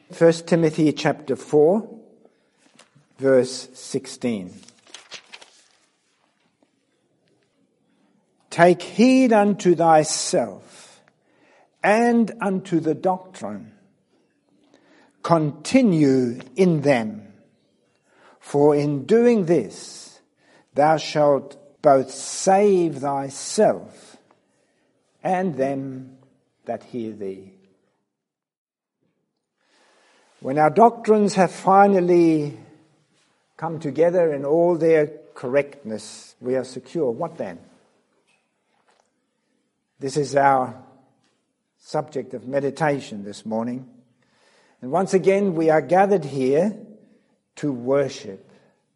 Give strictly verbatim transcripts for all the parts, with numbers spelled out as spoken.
First Timothy chapter four, verse sixteen. Take heed unto thyself and unto the doctrine. Continue in them, for in doing this thou shalt both save thyself and them that hear thee. When our doctrines have finally come together in all their correctness, we are secure. What then? This is our subject of meditation this morning. And once again, we are gathered here to worship.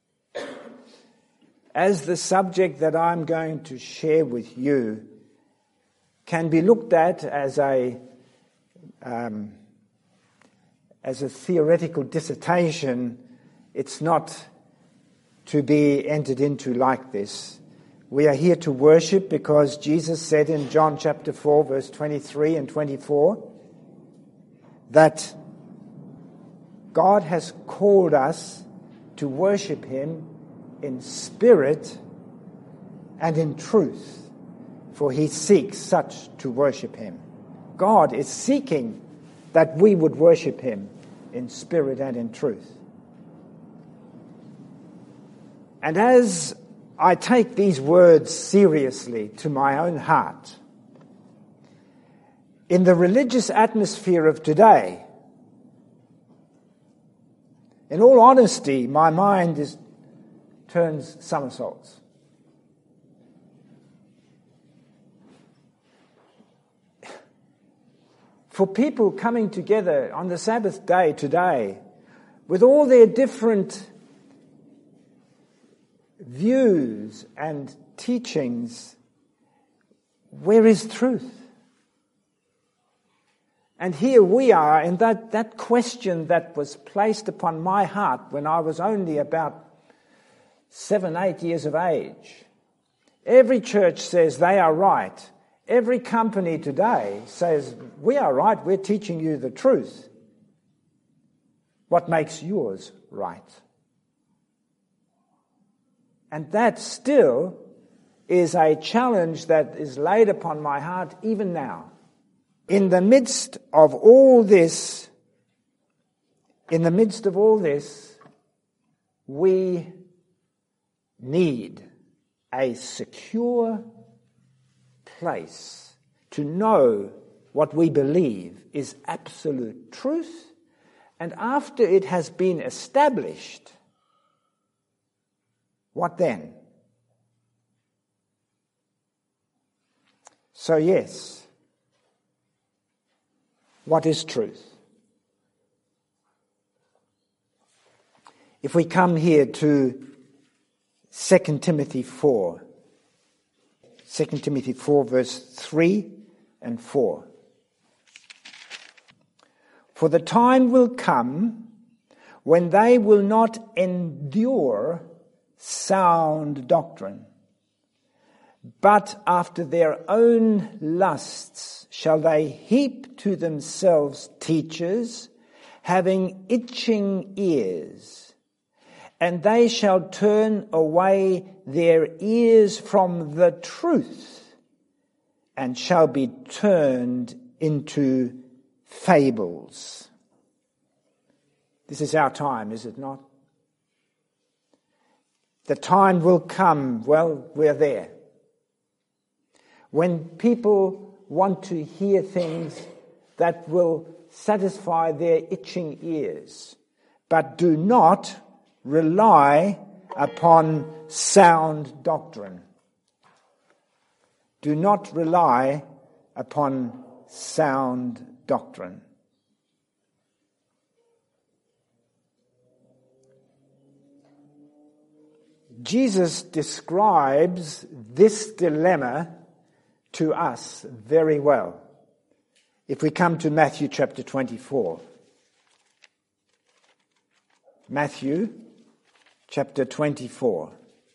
As the subject that I'm going to share with you can be looked at as a um, as a theoretical dissertation, it's not to be entered into like this. We are here to worship because Jesus said in John chapter four, verse twenty-three and twenty-four, that God has called us to worship Him in spirit and in truth, for He seeks such to worship Him. God is seeking that we would worship Him in spirit and in truth. And as I take these words seriously to my own heart, in the religious atmosphere of today, in all honesty, my mind is, turns somersaults. For people coming together on the Sabbath day today, with all their different views and teachings, where is truth? And here we are in that, that question that was placed upon my heart when I was only about seven, eight years of age. Every church says they are right. Every company today says, we are right, we're teaching you the truth. What makes yours right? And that still is a challenge that is laid upon my heart even now. In the midst of all this, in the midst of all this, we need a secure place to know what we believe is absolute truth. And after it has been established, what then? So yes, what is truth? If we come here to Second Timothy four, Second Timothy four, verse three and four. For the time will come when they will not endure sound doctrine, but after their own lusts shall they heap to themselves teachers, having itching ears, and they shall turn away their ears from the truth, and shall be turned into fables. This is our time, is it not? The time will come, well, we're there, when people want to hear things that will satisfy their itching ears, but do not rely upon sound doctrine. Do not rely upon sound doctrine. Jesus describes this dilemma to us very well. If we come to Matthew chapter twenty-four. Matthew chapter twenty-four.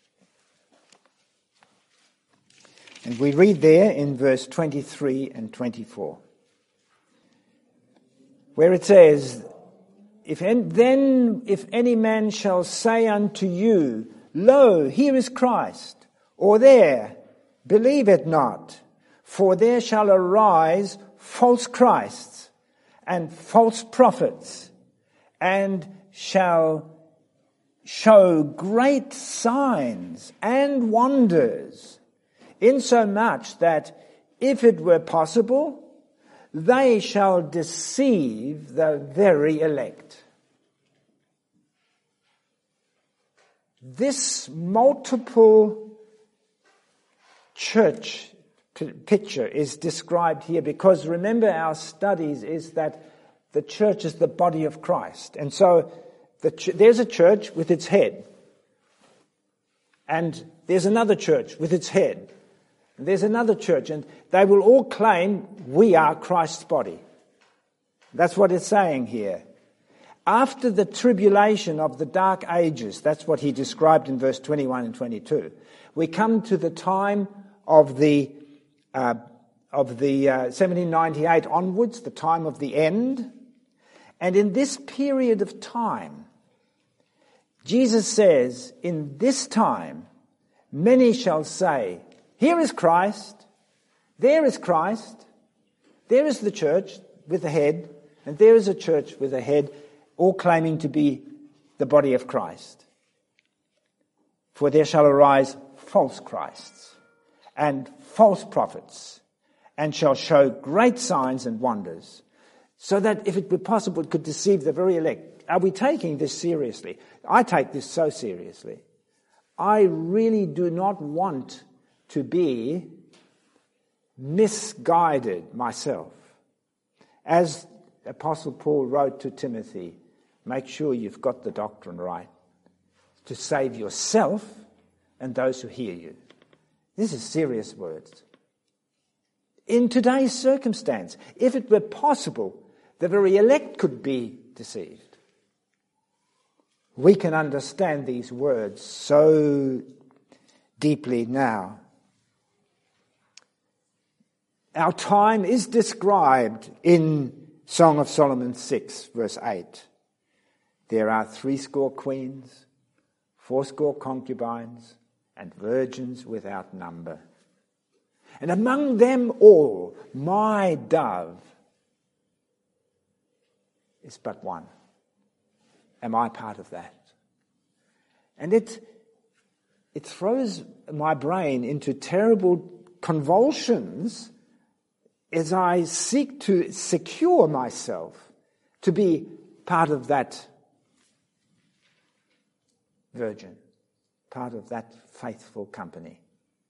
And we read there in verse twenty-three and twenty-four, where it says, if en- then if any man shall say unto you, Lo, here is Christ, or there, believe it not, for there shall arise false Christs and false prophets, and shall show great signs and wonders, insomuch that if it were possible, they shall deceive the very elect. This multiple church p- picture is described here because remember our studies is that the church is the body of Christ. And so the ch- there's a church with its head. And there's another church with its head. And there's another church. And they will all claim we are Christ's body. That's what it's saying here. After the tribulation of the dark ages, that's what he described in verse twenty-one and twenty-two, we come to the time of the uh, of the uh, seventeen ninety-eight onwards, the time of the end. And in this period of time, Jesus says, in this time, many shall say, here is Christ, there is Christ, there is the church with the head, and there is a church with a head, all claiming to be the body of Christ. For there shall arise false Christs and false prophets, and shall show great signs and wonders, so that if it were possible, it could deceive the very elect. Are we taking this seriously? I take this so seriously. I really do not want to be misguided myself. As Apostle Paul wrote to Timothy, make sure you've got the doctrine right to save yourself and those who hear you. This is serious words. In today's circumstance, if it were possible, the very elect could be deceived. We can understand these words so deeply now. Our time is described in Song of Solomon six, verse eight. There are threescore queens, fourscore concubines, and virgins without number. And among them all, my dove is but one. Am I part of that? And it it throws my brain into terrible convulsions as I seek to secure myself to be part of that virgin, part of that faithful company.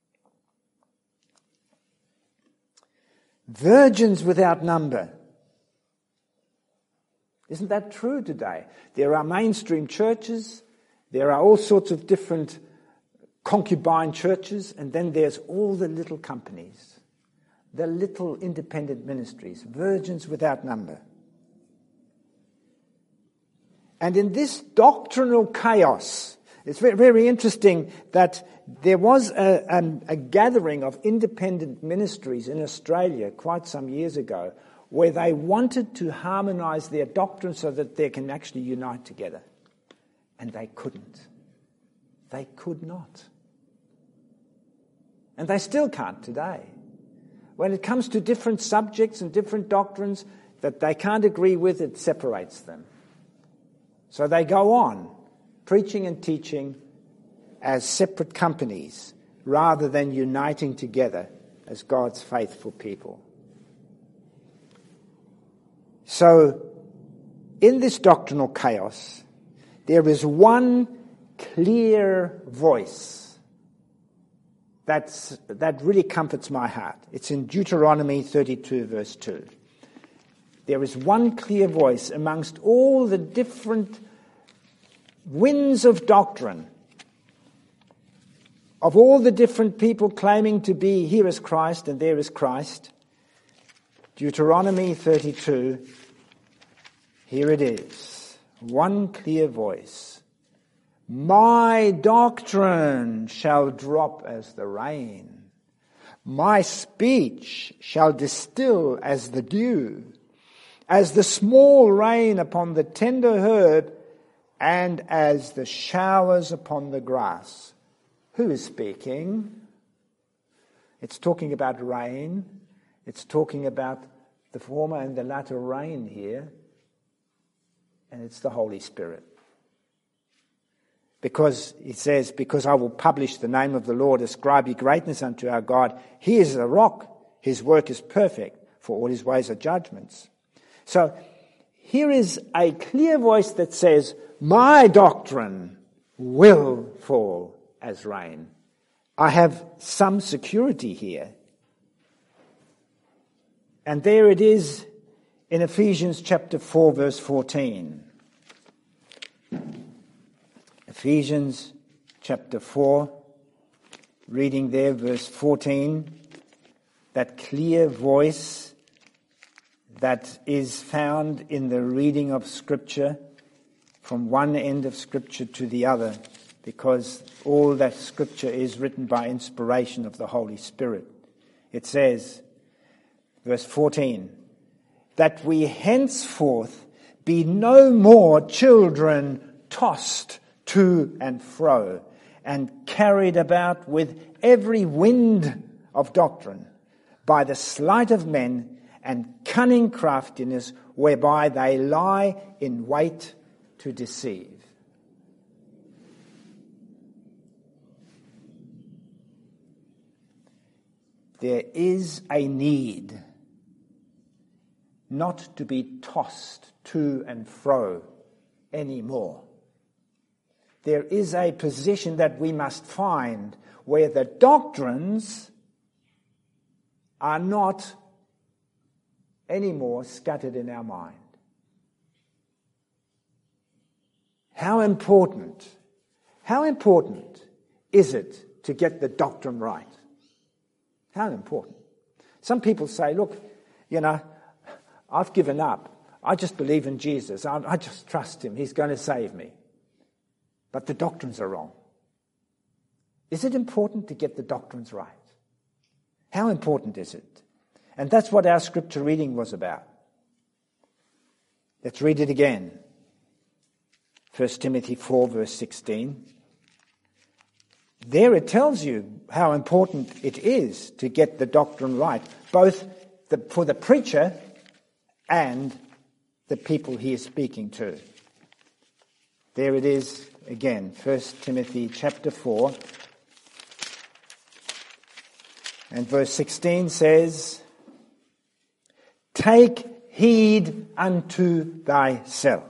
Virgins without number. Isn't that true today? There are mainstream churches, there are all sorts of different concubine churches, and then there's all the little companies, the little independent ministries, virgins without number. And in this doctrinal chaos, it's very, very interesting that there was a, a, a gathering of independent ministries in Australia quite some years ago where they wanted to harmonize their doctrine so that they can actually unite together. And they couldn't. They could not. And they still can't today. When it comes to different subjects and different doctrines that they can't agree with, it separates them. So they go on preaching and teaching as separate companies rather than uniting together as God's faithful people. So, in this doctrinal chaos, there is one clear voice that's, that really comforts my heart. It's in Deuteronomy thirty-two, verse two. There is one clear voice amongst all the different winds of doctrine, of all the different people claiming to be here is Christ and there is Christ. Deuteronomy thirty-two, here it is, one clear voice. My doctrine shall drop as the rain. My speech shall distill as the dew. as the small rain upon the tender herb, and as the showers upon the grass. Who is speaking? It's talking about rain. It's talking about the former and the latter rain here. And it's the Holy Spirit. Because it says, because I will publish the name of the Lord, ascribe ye greatness unto our God. He is a rock. His work is perfect, for all his ways are judgments. So here is a clear voice that says, my doctrine will fall as rain. I have some security here. And there it is in Ephesians chapter four, verse fourteen. Ephesians chapter four, reading there, verse fourteen, that clear voice that is found in the reading of Scripture from one end of Scripture to the other, because all that Scripture is written by inspiration of the Holy Spirit. It says, verse fourteen, that we henceforth be no more children tossed to and fro and carried about with every wind of doctrine by the sleight of men and cunning craftiness whereby they lie in wait to deceive. There is a need not to be tossed to and fro anymore. There is a position that we must find where the doctrines are not anymore scattered in our mind. How important, how important is it to get the doctrine right? How important? Some people say, look, you know, I've given up. I just believe in Jesus. I, I just trust him. He's going to save me. But the doctrines are wrong. Is it important to get the doctrines right? How important is it? And that's what our scripture reading was about. Let's read it again. First Timothy four, verse sixteen. There it tells you how important it is to get the doctrine right, both the, for the preacher and the people he is speaking to. There it is again, First Timothy chapter four. And verse sixteen says, take heed unto thyself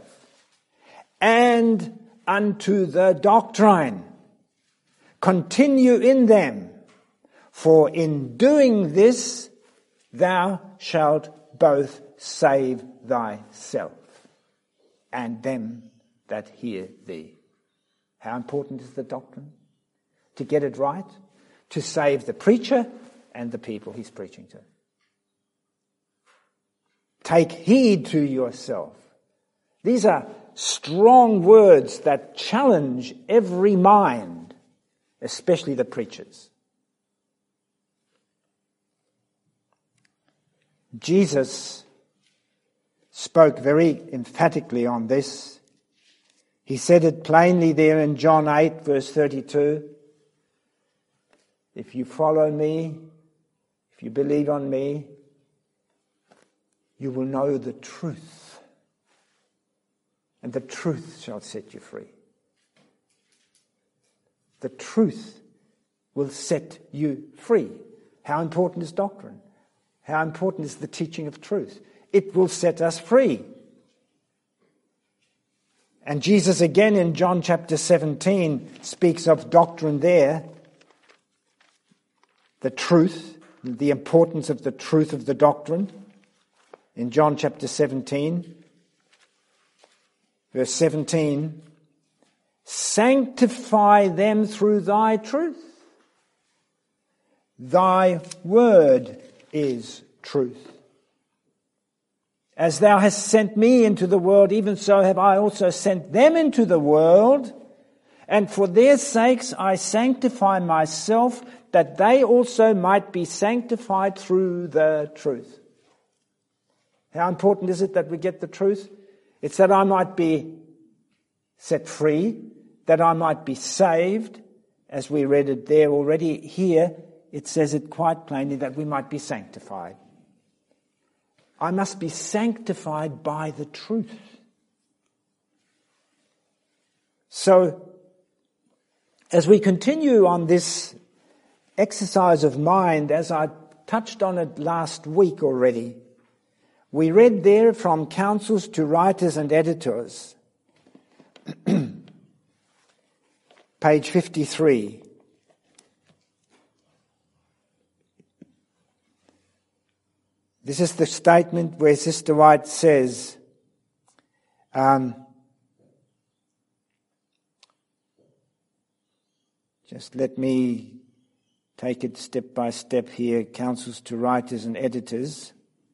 and unto the doctrine. Continue in them, for in doing this thou shalt both save thyself and them that hear thee. How important is the doctrine? To get it right, to save the preacher and the people he's preaching to. Take heed to yourself. These are strong words that challenge every mind, especially the preachers. Jesus spoke very emphatically on this. He said it plainly there in John eight, verse thirty-two. If you follow me, if you believe on me, you will know the truth, and the truth shall set you free. The truth will set you free. How important is doctrine? How important is the teaching of truth? It will set us free. And Jesus again in John chapter seventeen speaks of doctrine there. The truth, the importance of the truth of the doctrine. In John chapter seventeen, verse seventeen, sanctify them through thy truth. Thy word is truth. As thou hast sent me into the world, even so have I also sent them into the world. And for their sakes I sanctify myself, that they also might be sanctified through the truth. How important is it that we get the truth? It's that I might be set free, that I might be saved, as we read it there already. Here it says it quite plainly, that we might be sanctified. I must be sanctified by the truth. So, as we continue on this exercise of mind, as I touched on it last week already, we read there from Counsels to Writers and Editors, page fifty-three. This is the statement where Sister White says, um, just let me take it step by step here, Counsels to Writers and Editors.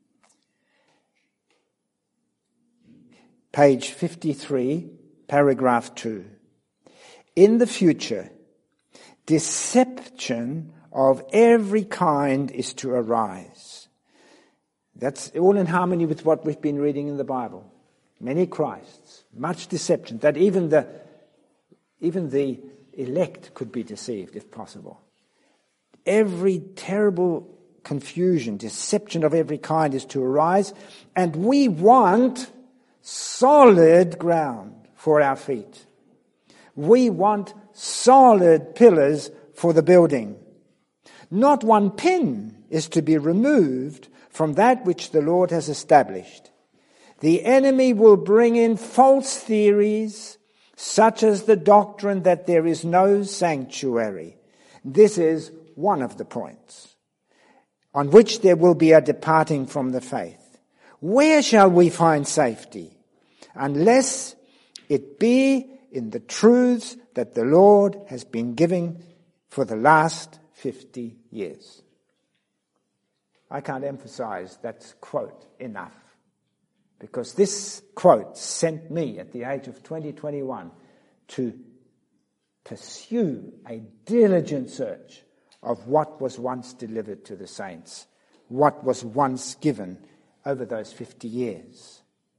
Page fifty-three, paragraph two. In the future, deception of every kind is to arise. That's all in harmony with what we've been reading in the Bible. Many Christs, much deception, that even the, even the elect could be deceived if possible. Every terrible confusion, deception of every kind is to arise, and we want solid ground for our feet. We want solid pillars for the building. Not one pin is to be removed from that which the Lord has established. The enemy will bring in false theories, such as the doctrine that there is no sanctuary. This is one of the points on which there will be a departing from the faith. Where shall we find safety? Unless it be in the truths that the Lord has been giving for the last fifty years. I can't emphasize that quote enough, because this quote sent me at the age of twenty, twenty-one to pursue a diligent search of what was once delivered to the saints, what was once given over those fifty years.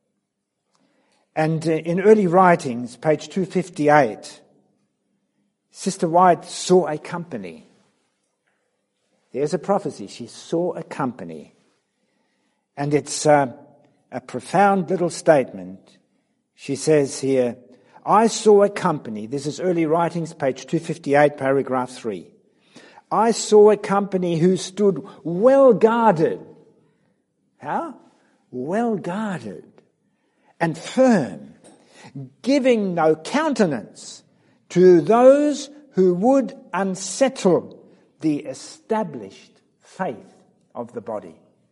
And in early writings, page two fifty-eight, Sister White saw a company. There's a prophecy. She saw a company. And it's uh, a profound little statement. She says here, I saw a company. This is early writings, page two fifty-eight, paragraph three. I saw a company who stood well guarded. How? Well guarded and firm, giving no countenance to those who would unsettle the established faith of the body.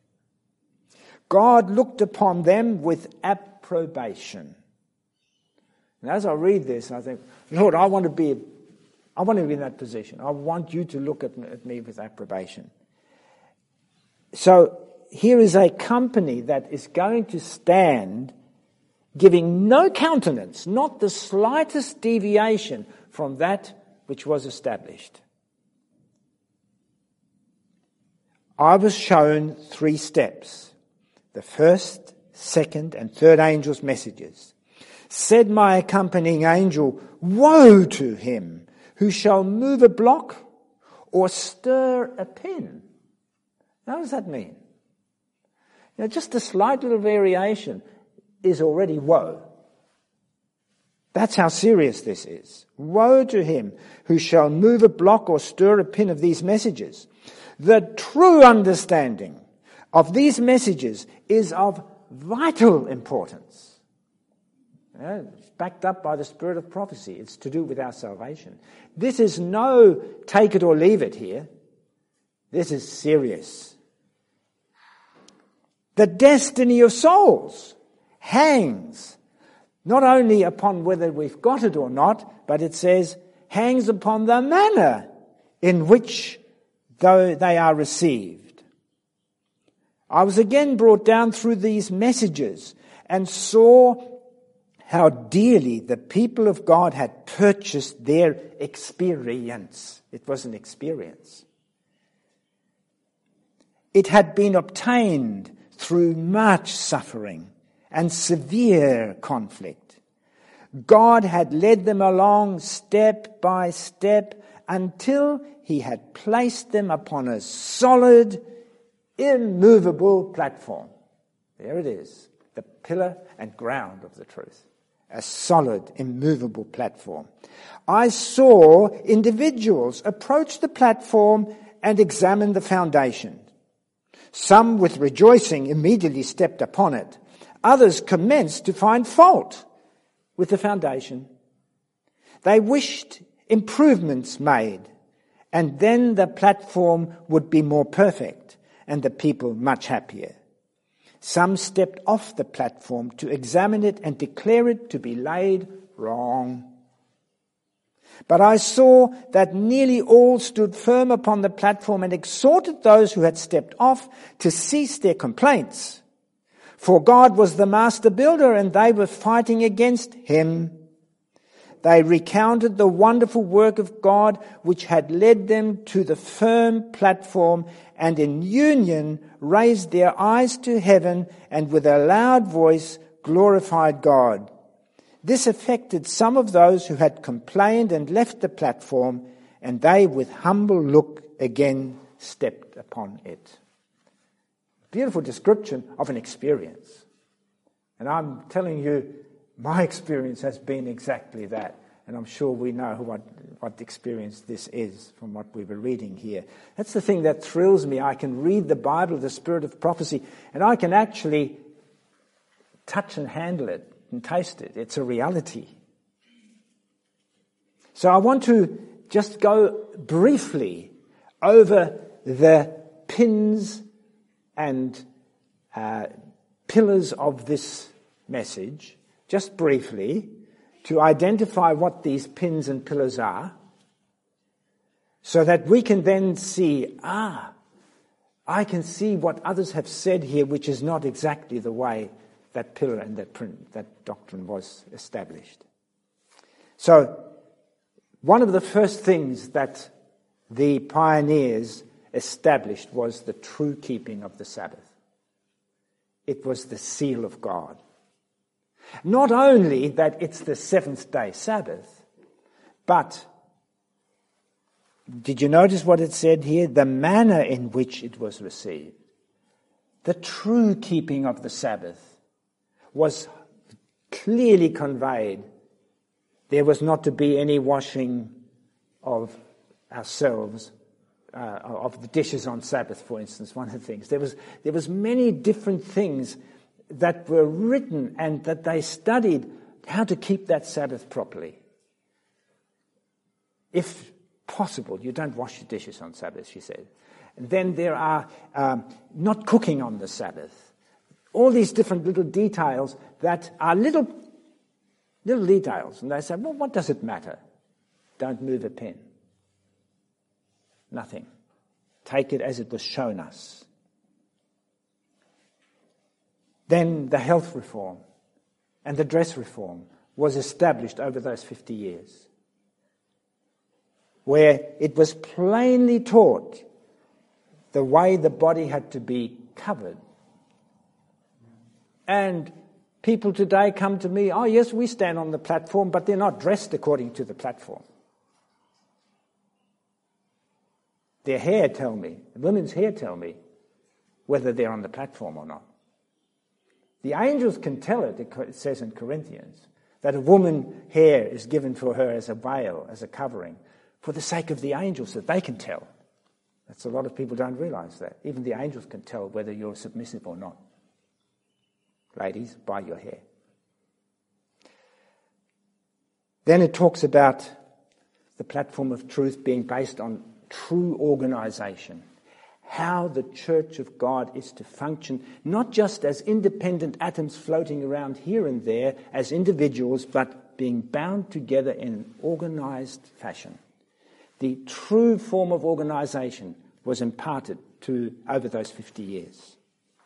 God looked upon them with approbation. And as I read this, I think, Lord, I want to be, I want to be in that position. I want you to look at me, at me with approbation. So here is a company that is going to stand giving no countenance, not the slightest deviation from that which was established. I was shown three steps. The first, second, and third angels' messages. Said my accompanying angel, woe to him who shall move a block or stir a pin. Now, what does that mean? You know, just a slight little variation is already woe. That's how serious this is. Woe to him who shall move a block or stir a pin of these messages. The true understanding of these messages is of vital importance. Yeah, it's backed up by the spirit of prophecy. It's to do with our salvation. This is no take it or leave it here. This is serious. The destiny of souls hangs not only upon whether we've got it or not, but it says hangs upon the manner in which though they are received. I was again brought down through these messages and saw how dearly the people of God had purchased their experience. It was an experience. It had been obtained through much suffering and severe conflict. God had led them along step by step until he had placed them upon a solid, immovable platform. There it is, the pillar and ground of the truth. A solid, immovable platform. I saw individuals approach the platform and examine the foundation. Some, with rejoicing, immediately stepped upon it. Others commenced to find fault with the foundation. They wished improvements made, and then the platform would be more perfect and the people much happier. Some stepped off the platform to examine it and declare it to be laid wrong. But I saw that nearly all stood firm upon the platform and exhorted those who had stepped off to cease their complaints. For God was the master builder and they were fighting against him. They recounted the wonderful work of God which had led them to the firm platform, and in union raised their eyes to heaven and with a loud voice glorified God. This affected some of those who had complained and left the platform, and they with humble look again stepped upon it. Beautiful description of an experience. And I'm telling you, my experience has been exactly that. And I'm sure we know what, what experience this is from what we were reading here. That's the thing that thrills me. I can read the Bible, the spirit of prophecy, and I can actually touch and handle it and taste it. It's a reality. So I want to just go briefly over the pins and uh, pillars of this message, just briefly, to identify what these pins and pillars are, so that we can then see, ah, I can see what others have said here, which is not exactly the way that pillar and that, print, that doctrine was established. So, one of the first things that the pioneers established was the true keeping of the Sabbath. It was the seal of God. Not only that it's the seventh day Sabbath, but did you notice what it said here? The manner in which it was received. The true keeping of the Sabbath was clearly conveyed. There was not to be any washing of ourselves, uh, of the dishes on Sabbath, for instance, one of the things. There was, there was many different things that were written and that they studied how to keep that Sabbath properly. If possible, you don't wash your dishes on Sabbath, she said. And then there are um, not cooking on the Sabbath. All these different little details that are little, little details. And they say, well, what does it matter? Don't move a pen. Nothing. Take it as it was shown us. Then the health reform and the dress reform was established over those fifty years, where it was plainly taught the way the body had to be covered. And people today come to me, oh yes, we stand on the platform, but they're not dressed according to the platform. Their hair tell me, the women's hair tell me, whether they're on the platform or not. The angels can tell it, it says in Corinthians, that a woman's hair is given for her as a veil, as a covering, for the sake of the angels, that they can tell. That's a lot of people don't realize that. Even the angels can tell whether you're submissive or not. Ladies, by your hair. Then it talks about the platform of truth being based on true organization. How the Church of God is to function, not just as independent atoms floating around here and there as individuals, but being bound together in an organized fashion. The true form of organization was imparted to over those fifty years.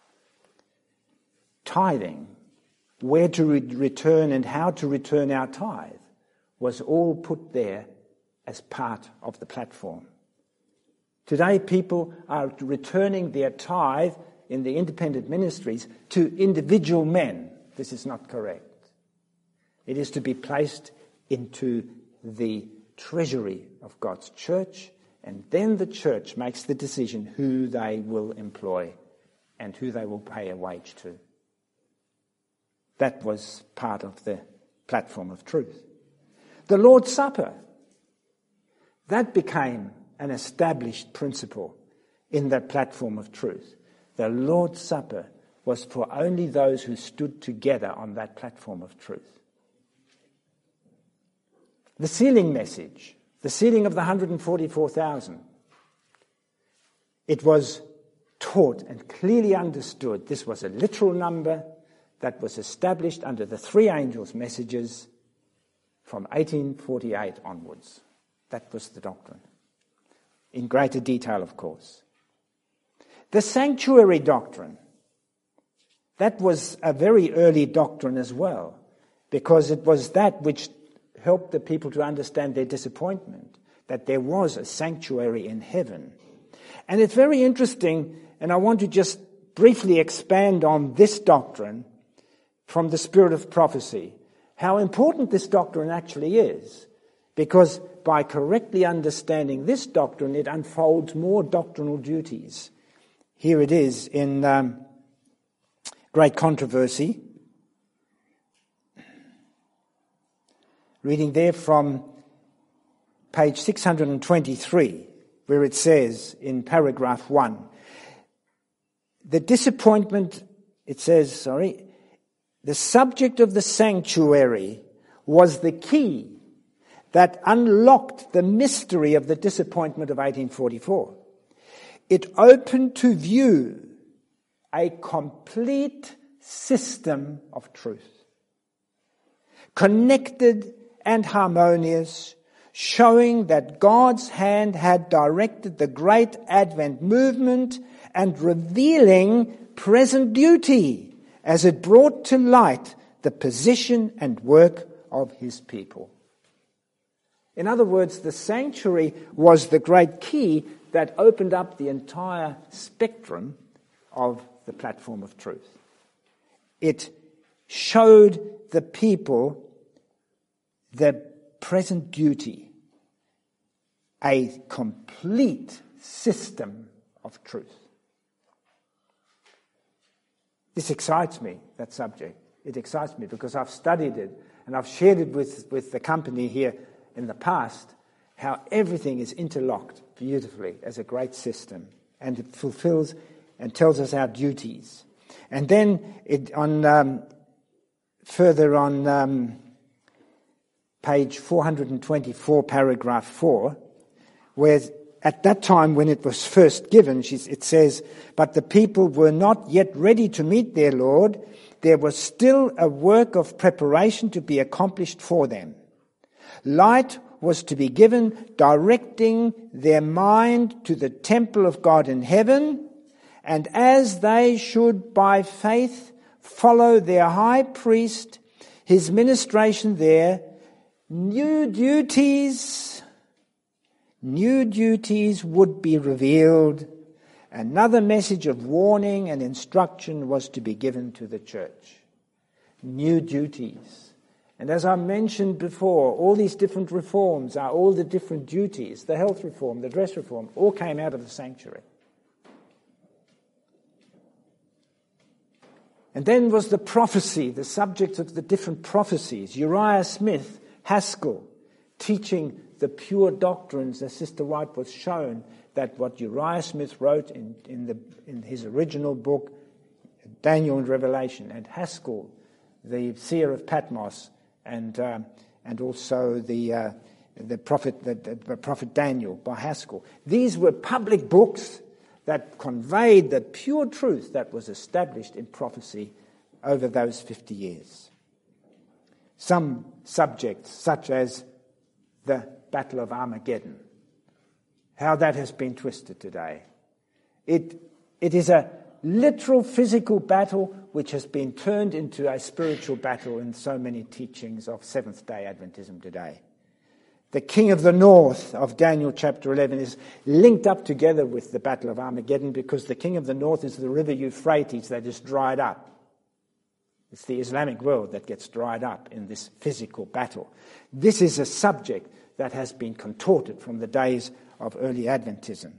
Tithing, where to re- return and how to return our tithe, was all put there as part of the platform. Today people are returning their tithe in the independent ministries to individual men. This is not correct. It is to be placed into the treasury of God's church, and then the church makes the decision who they will employ and who they will pay a wage to. That was part of the platform of truth. The Lord's Supper, that became an established principle in that platform of truth. The Lord's Supper was for only those who stood together on that platform of truth. The sealing message, the sealing of the one hundred forty-four thousand, it was taught and clearly understood. This was a literal number that was established under the three angels' messages from eighteen forty-eight onwards. That was the doctrine. In greater detail, of course. The sanctuary doctrine, that was a very early doctrine as well, because it was that which helped the people to understand their disappointment, that there was a sanctuary in heaven. And it's very interesting, and I want to just briefly expand on this doctrine from the spirit of prophecy, how important this doctrine actually is, because by correctly understanding this doctrine, it unfolds more doctrinal duties. Here it is in um, Great Controversy. Reading there from page six hundred twenty-three, where it says in paragraph one, the disappointment, it says, sorry, the subject of the sanctuary was the key that unlocked the mystery of the disappointment of eighteen forty-four. It opened to view a complete system of truth, connected and harmonious, showing that God's hand had directed the great Advent movement and revealing present duty as it brought to light the position and work of his people. In other words, the sanctuary was the great key that opened up the entire spectrum of the platform of truth. It showed the people the present duty, a complete system of truth. This excites me, that subject. It excites me because I've studied it and I've shared it with, with the company here in the past, how everything is interlocked beautifully as a great system, and it fulfills and tells us our duties. And then it on um, further on um, page four hundred twenty-four, paragraph four, where at that time when it was first given, it says, but the people were not yet ready to meet their Lord. There was still a work of preparation to be accomplished for them. Light was to be given, directing their mind to the temple of God in heaven, and as they should by faith follow their high priest, his ministration there, new duties, new duties would be revealed. Another message of warning and instruction was to be given to the church. New duties. And as I mentioned before, all these different reforms are all the different duties. The health reform, the dress reform, all came out of the sanctuary. And then was the prophecy, the subject of the different prophecies. Uriah Smith, Haskell, teaching the pure doctrines, as Sister White was shown, that what Uriah Smith wrote in, in, the, in his original book, Daniel and Revelation, and Haskell, the seer of Patmos, and uh, and also the uh, the prophet the, the prophet Daniel by Haskell. These were public books that conveyed the pure truth that was established in prophecy over those fifty years. Some subjects, such as the Battle of Armageddon, how that has been twisted today. It it is a literal physical battle which has been turned into a spiritual battle in so many teachings of Seventh-day Adventism today. The king of the north of Daniel chapter eleven is linked up together with the Battle of Armageddon because the king of the north is the river Euphrates that is dried up. It's the Islamic world that gets dried up in this physical battle. This is a subject that has been contorted from the days of early Adventism.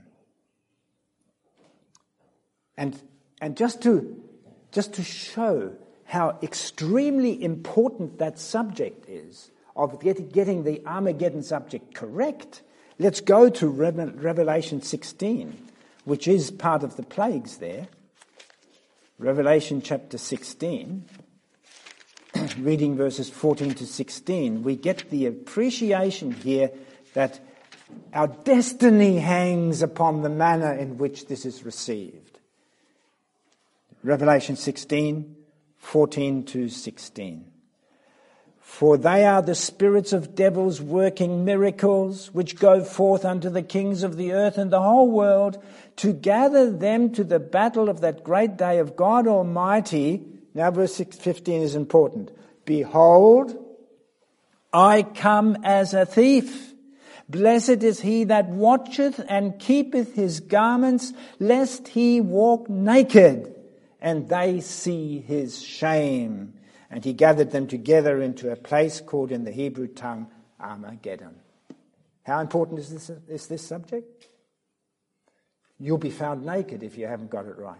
And, and just to, just to show how extremely important that subject is, of get, getting the Armageddon subject correct, let's go to Revelation sixteen, which is part of the plagues there. Revelation chapter sixteen, reading verses fourteen to sixteen, we get the appreciation here that our destiny hangs upon the manner in which this is received. Revelation sixteen, fourteen to sixteen. For they are the spirits of devils working miracles, which go forth unto the kings of the earth and the whole world, to gather them to the battle of that great day of God Almighty. Now verse fifteen is important. Behold, I come as a thief. Blessed is he that watcheth and keepeth his garments, lest he walk naked, and they see his shame. And he gathered them together into a place called in the Hebrew tongue Armageddon. How important is this, is this subject? You'll be found naked if you haven't got it right.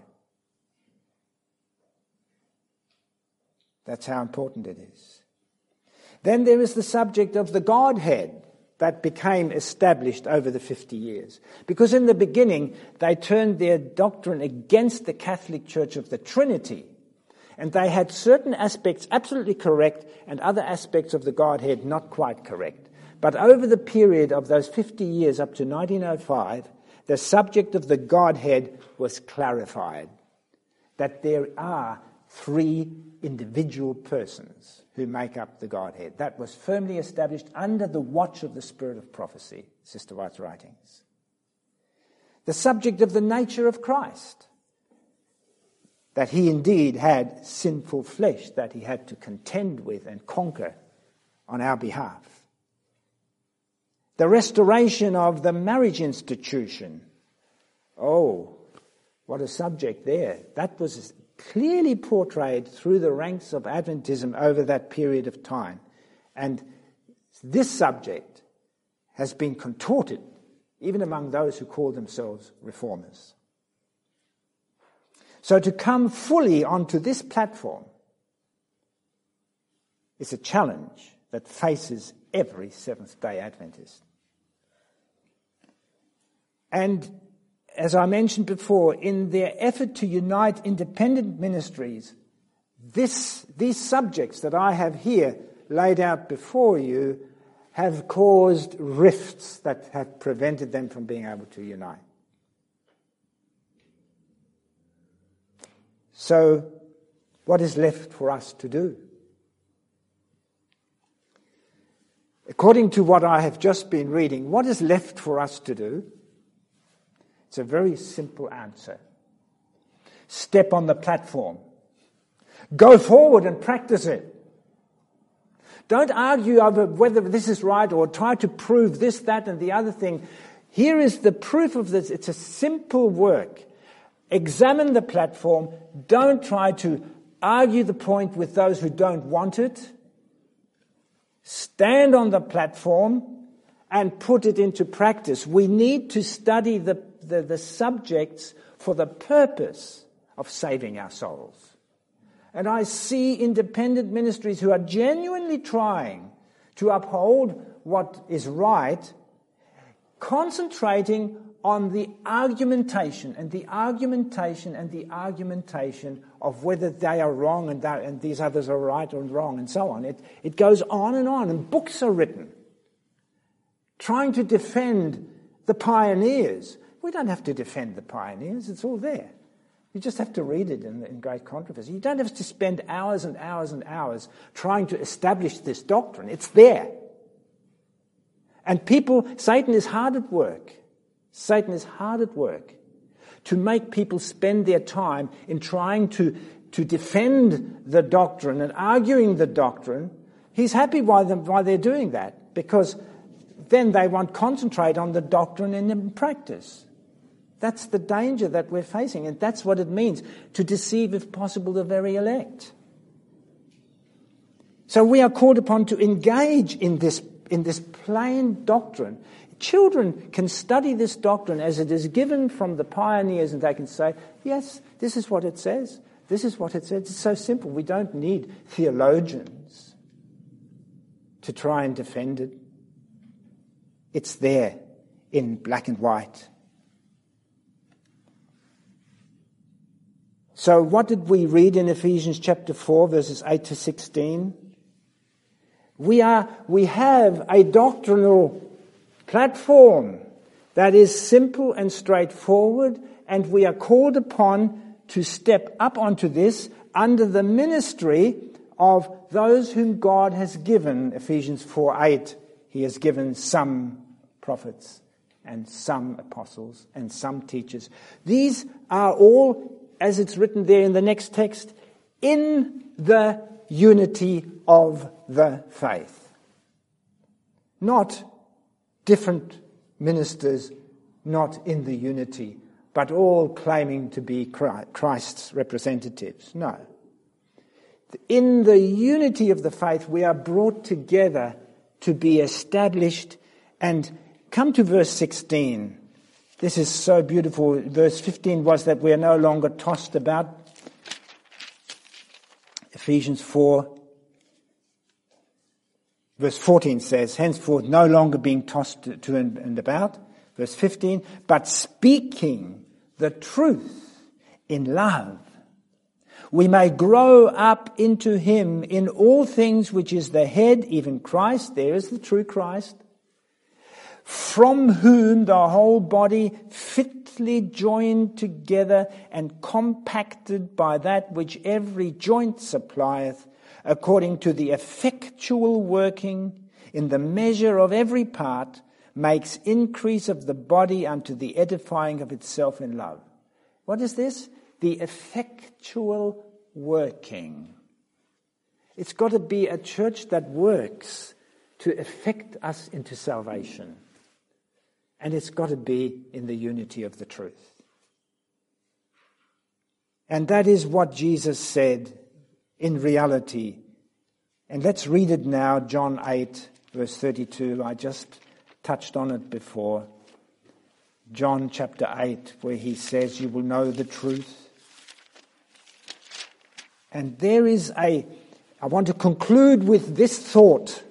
That's how important it is. Then there is the subject of the Godhead that became established over the fifty years. Because in the beginning, they turned their doctrine against the Catholic Church of the Trinity. And they had certain aspects absolutely correct and other aspects of the Godhead not quite correct. But over the period of those fifty years up to nineteen oh five, the subject of the Godhead was clarified. That there are three individual persons who make up the Godhead. That was firmly established under the watch of the Spirit of Prophecy, Sister White's writings. The subject of the nature of Christ. That he indeed had sinful flesh that he had to contend with and conquer on our behalf. The restoration of the marriage institution. Oh, what a subject there. That was clearly portrayed through the ranks of Adventism over that period of time. And this subject has been contorted, even among those who call themselves reformers. So to come fully onto this platform is a challenge that faces every Seventh-day Adventist. And as I mentioned before, in their effort to unite independent ministries, this, these subjects that I have here laid out before you have caused rifts that have prevented them from being able to unite. So, what is left for us to do? According to what I have just been reading, what is left for us to do? It's a very simple answer. Step on the platform. Go forward and practice it. Don't argue over whether this is right or try to prove this, that, and the other thing. Here is the proof of this. It's a simple work. Examine the platform. Don't try to argue the point with those who don't want it. Stand on the platform and put it into practice. We need to study the, the, the subjects for the purpose of saving our souls. And I see independent ministries who are genuinely trying to uphold what is right, concentrating on the argumentation and the argumentation and the argumentation of whether they are wrong and, that, and these others are right or wrong and so on. It, it goes on and on, and books are written trying to defend the pioneers. We don't have to defend the pioneers, it's all there. You just have to read it in, in Great Controversy. You don't have to spend hours and hours and hours trying to establish this doctrine. It's there. And people, Satan is hard at work. Satan is hard at work to make people spend their time in trying to, to defend the doctrine and arguing the doctrine. He's happy why, them, why they're doing that, because then they won't concentrate on the doctrine and in practice. That's the danger that we're facing, and that's what it means to deceive, if possible, the very elect. So we are called upon to engage in this, in this plain doctrine. Children can study this doctrine as it is given from the pioneers, and they can say, yes, this is what it says. This is what it says. It's so simple. We don't need theologians to try and defend it. It's there in black and white. So what did we read in Ephesians chapter four, verses eight to sixteen? We are, we have a doctrinal platform that is simple and straightforward, and we are called upon to step up onto this under the ministry of those whom God has given. Ephesians four eight, he has given some prophets and some apostles and some teachers. These are all, as it's written there in the next text, in the unity of the faith. Not different ministers, not in the unity, but all claiming to be Christ's representatives. No. In the unity of the faith, we are brought together to be established. And come to verse sixteen. This is so beautiful. Verse fifteen was that we are no longer tossed about. Ephesians four, verse fourteen says, henceforth no longer being tossed to and about. Verse fifteen, but speaking the truth in love, we may grow up into him in all things, which is the head, even Christ. There is the true Christ, from whom the whole body, fitly joined together and compacted by that which every joint supplieth, according to the effectual working in the measure of every part, makes increase of the body unto the edifying of itself in love. What is this? The effectual working. It's got to be a church that works to effect us into salvation. And it's got to be in the unity of the truth. And that is what Jesus said in reality. And let's read it now, John eight, verse thirty-two. I just touched on it before. John chapter eight, where he says, you will know the truth. And there is a, I want to conclude with this thought.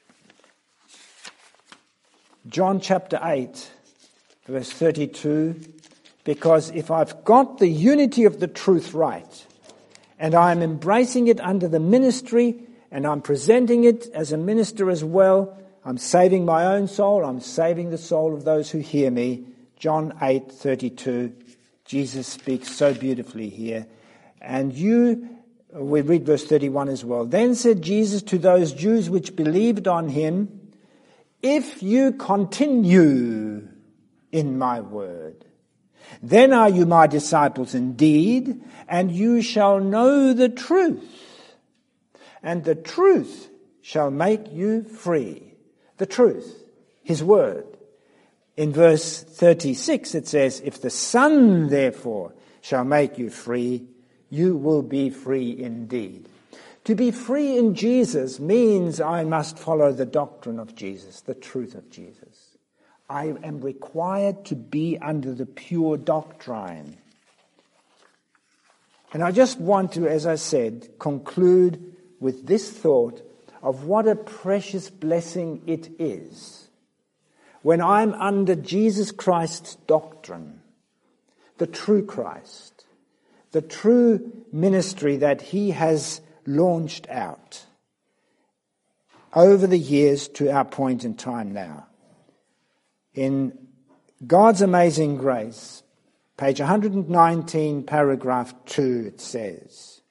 John chapter eight, verse thirty-two, because if I've got the unity of the truth right, and I'm embracing it under the ministry, and I'm presenting it as a minister as well, I'm saving my own soul, I'm saving the soul of those who hear me. John eight thirty-two, Jesus speaks so beautifully here. And you, we read verse thirty-one as well. Then said Jesus to those Jews which believed on him, if you continue in my word, then are you my disciples indeed, and you shall know the truth, and the truth shall make you free. The truth, his word. In verse thirty-six it says, if the Son therefore shall make you free, you will be free indeed. To be free in Jesus means I must follow the doctrine of Jesus, the truth of Jesus. I am required to be under the pure doctrine. And I just want to, as I said, conclude with this thought of what a precious blessing it is when I'm under Jesus Christ's doctrine, the true Christ, the true ministry that he has launched out over the years to our point in time now. In God's Amazing Grace, page one hundred nineteen, paragraph two, it says,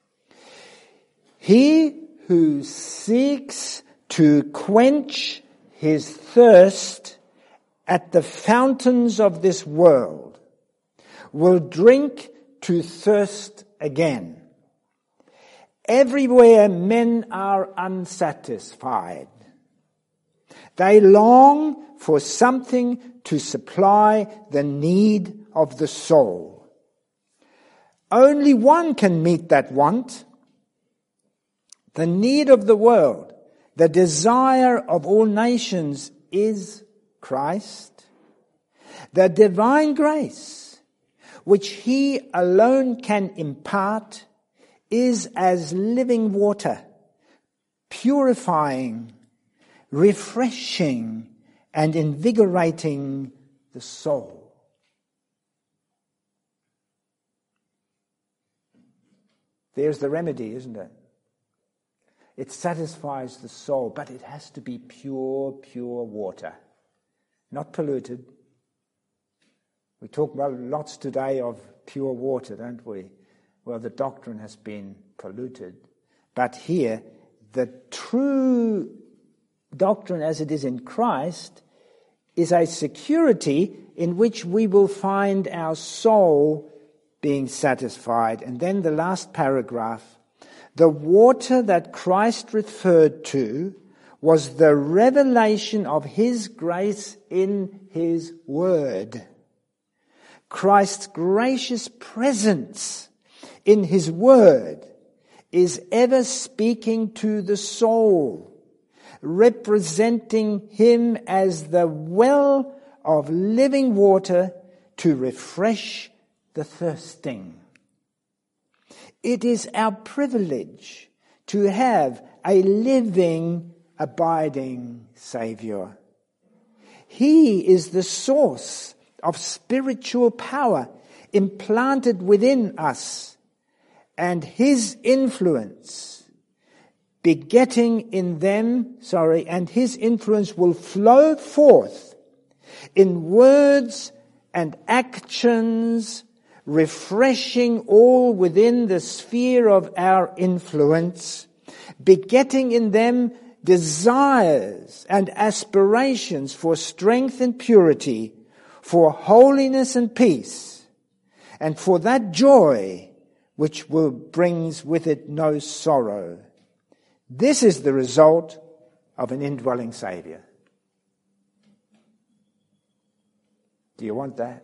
he who seeks to quench his thirst at the fountains of this world will drink to thirst again. Everywhere men are unsatisfied. They long for something to supply the need of the soul. Only one can meet that want. The need of the world, the desire of all nations is Christ. The divine grace, which he alone can impart, is as living water, purifying, refreshing, and invigorating the soul. There's the remedy, isn't it? It satisfies the soul, but it has to be pure, pure water, not polluted. We talk about lots today of pure water, don't we? Well, the doctrine has been polluted. But here, the true doctrine as it is in Christ is a security in which we will find our soul being satisfied. And then the last paragraph, the water that Christ referred to was the revelation of his grace in his word. Christ's gracious presence in his word is ever speaking to the soul, representing him as the well of living water to refresh the thirsting. It is our privilege to have a living, abiding Saviour. He is the source of spiritual power implanted within us, and his influence begetting in them, sorry, and his influence will flow forth in words and actions, refreshing all within the sphere of our influence, begetting in them desires and aspirations for strength and purity, for holiness and peace, and for that joy which will brings with it no sorrow. This is the result of an indwelling Saviour. Do you want that?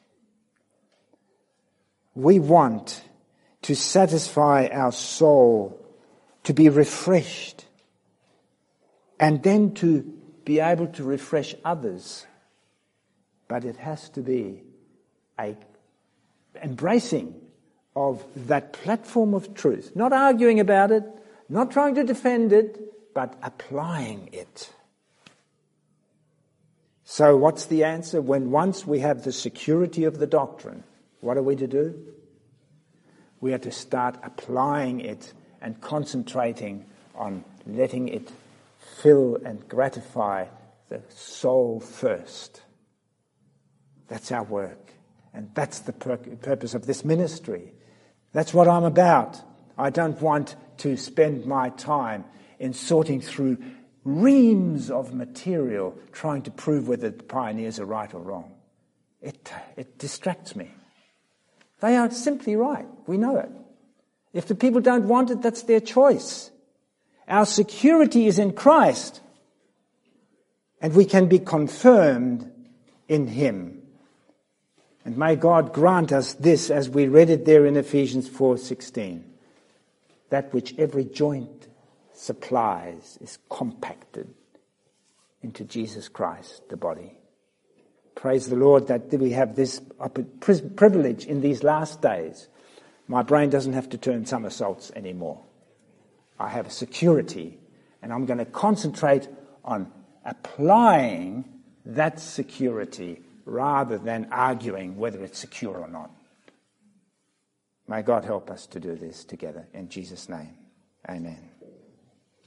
We want to satisfy our soul, to be refreshed, and then to be able to refresh others. But it has to be a embracing of that platform of truth. Not arguing about it, not trying to defend it, but applying it. So what's the answer? When once we have the security of the doctrine, what are we to do? We are to start applying it and concentrating on letting it fill and gratify the soul first. That's our work. And that's the pur- purpose of this ministry. That's what I'm about. I don't want to spend my time in sorting through reams of material trying to prove whether the pioneers are right or wrong. It, it distracts me. They are simply right. We know it. If the people don't want it, that's their choice. Our security is in Christ, and we can be confirmed in him. And may God grant us this, as we read it there in Ephesians four sixteen. That which every joint supplies is compacted into Jesus Christ, the body. Praise the Lord that we have this privilege in these last days. My brain doesn't have to turn somersaults anymore. I have a security, and I'm going to concentrate on applying that security rather than arguing whether it's secure or not. May God help us to do this together. In Jesus' name, amen.